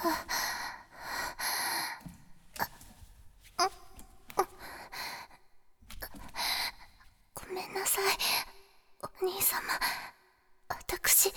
ごめんなさい、お兄様。私、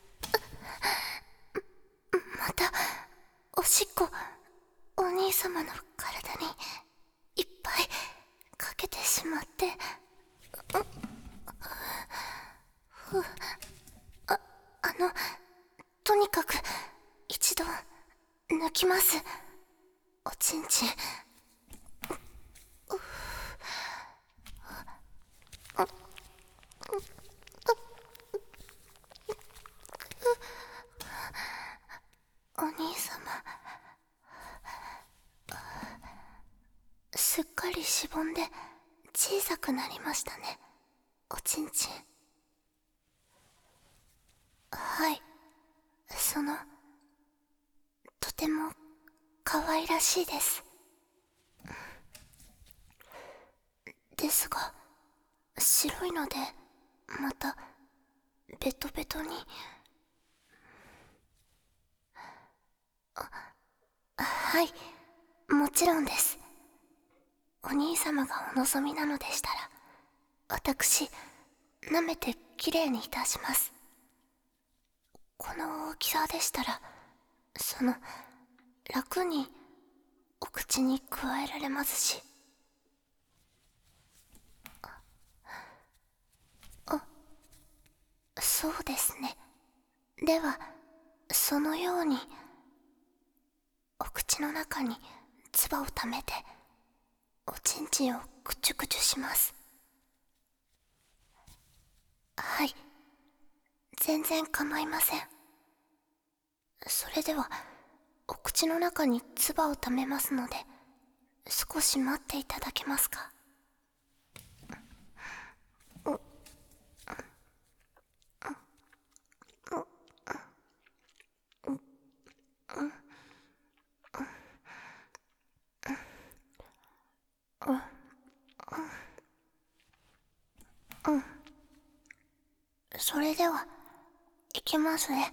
また、おしっこ、お兄様の体に、いっぱい、かけてしまって。とにかく、一度、抜きます。おちんちん。お兄様、すっかりしぼんで小さくなりましたね、おちんちん。はい、とても可愛らしいです。ですが、白いのでまたベトベトに。はい、もちろんです。お兄様がお望みなのでしたら、私、舐めてきれいにいたします。この大きさでしたら、楽にお口に加えられますし。そうですね。では、そのように、お口の中に唾を溜めて、おちんちんをくちゅくちゅします。はい、全然構いません。それでは、お口の中に唾を溜めますので、少し待っていただけますか。それでは、いきますね。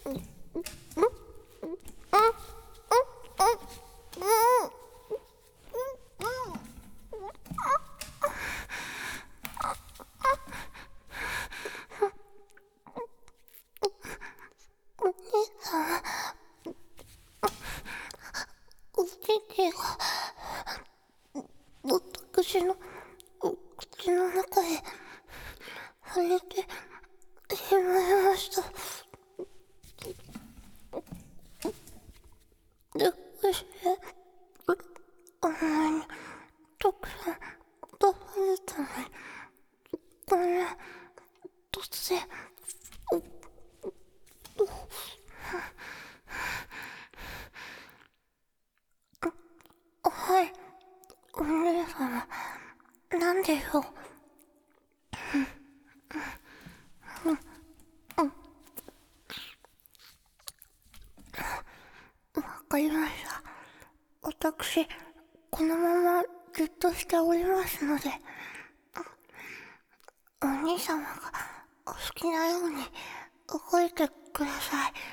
お乳が私の口の中へ入れてしまいました。どうしてあんなにたくさん食べれたのに、こんな突然。はい、お姉様、なんでよ。わかりました。私、このままじっとしておりますので、お兄様がお好きなように動いてください。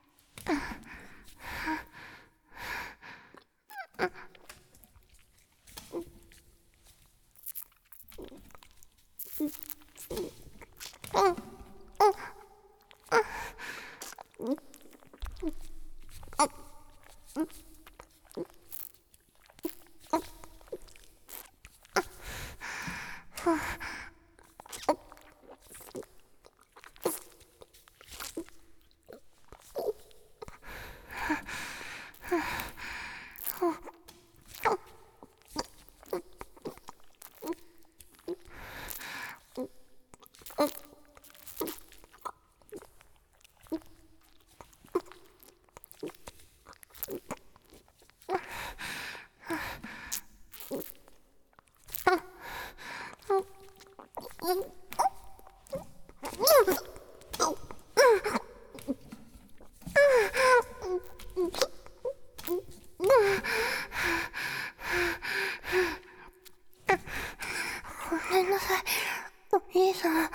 ごめんなさい、お兄様。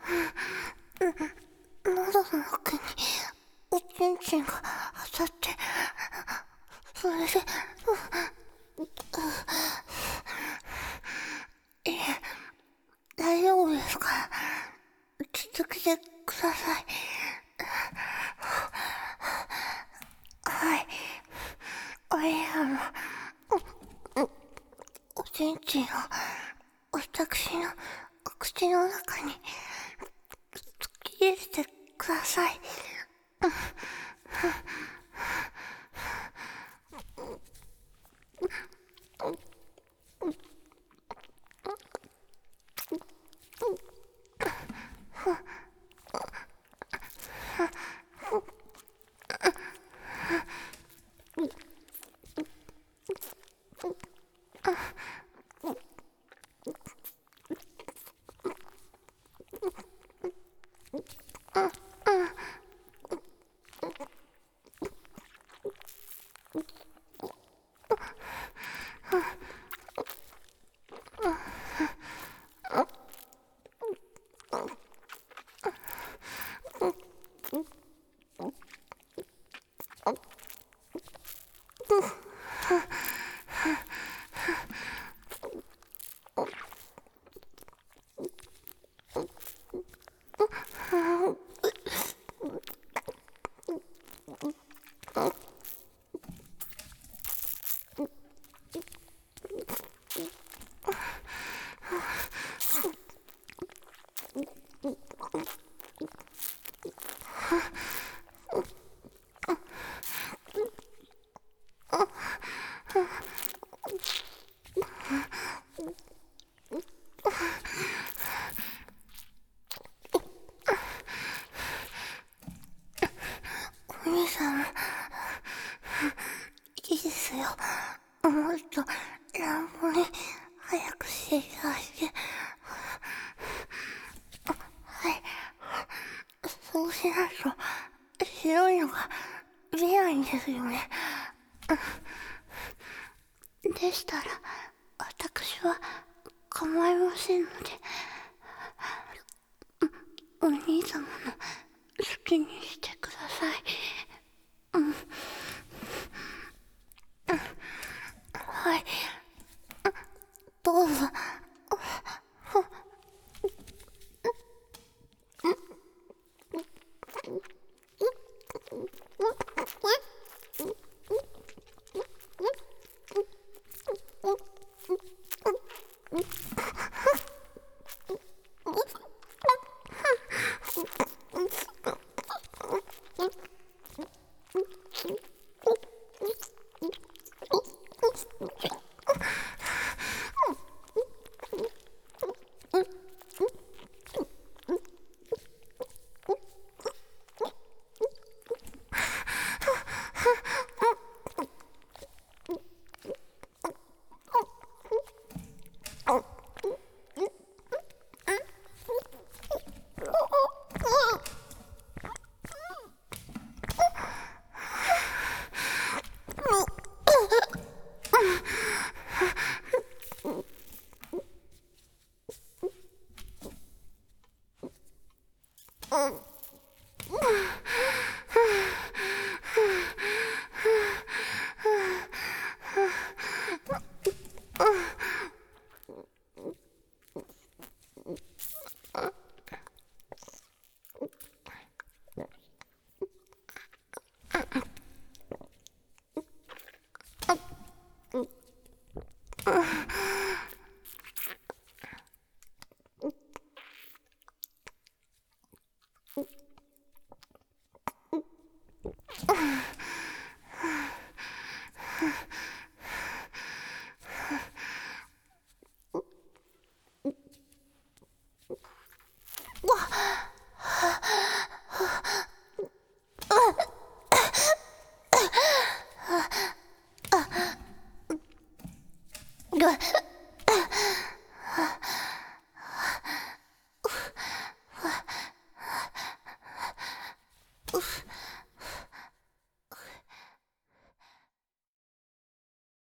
喉の奥におちんちんが当たって、それで、いえ、大丈夫ですから、続けてください。はい、お兄様、おちんちんを私のお口の中に突き入れてください。お兄様、いいですよ。もっと乱暴に早くしていただいて。はい、そうしないと白いのが見えないんですよね。でしたら私は構いませんので、お兄様の好きにしてください。 うん。